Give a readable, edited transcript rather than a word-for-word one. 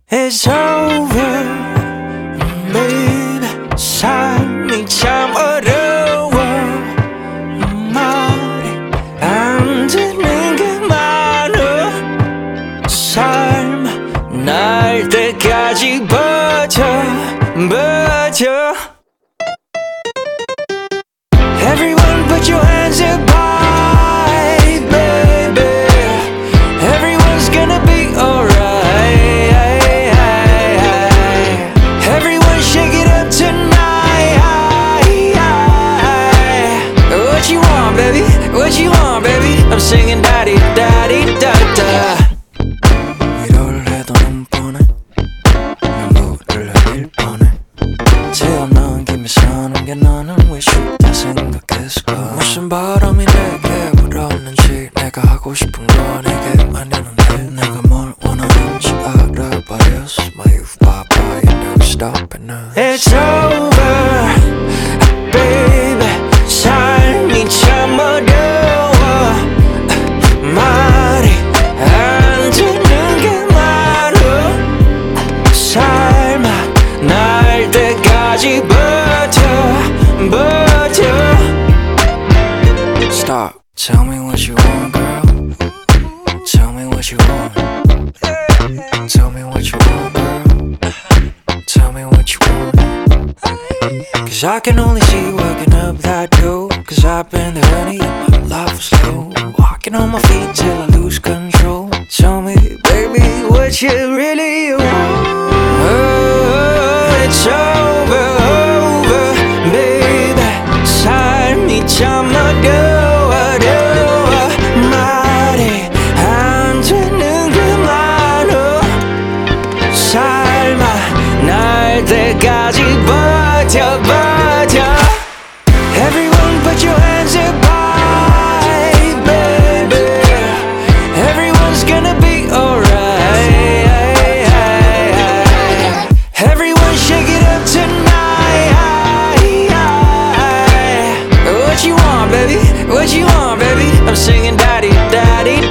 It's over, baby. 삶이 참 어려워. 말이 안 되는 게 많아. 삶 날 때까지 버텨. Everyone put your hands up high, baby. Everyone's gonna be alright. Everyone shake it up tonight. What you want, baby? What you want, baby? I'm singing da-di-da-di-da-da. 위로를 해도 너무 뻔해. 눈물을 흘릴 뻔해. 태어난 김에 사는 게 나는 왜 쉽다 생각했을까. 무슨 바람이 내게 불었는지 내가 하고 싶은 거 내게 아니는데 내가 뭘 원하는지 알아버렸어. My youth papa, you never stop it now. It's over, baby. 삶이 참 어려워. 말이 안 되는 게 많아. 삶아 날 때까지 버텨. Stop. Tell me what you want, girl. Tell me what you want. Tell me what you want, girl. Tell me what you want. Cause I can only see working up that dough. Cause I've been the honey and my life is slow. Walking on my feet till I lose control. Tell me, baby, what you really want. Oh, it's over, baby. 삶이 참 어려워. 말이 안 되는 게 많아. 삶아 날 때까지 버텨. Everyone put your hands up high, baby. Everyone's gonna be alright. Everyone shake it up tonight. What you want, baby? What you want, baby? I'm singing da-di-da-di.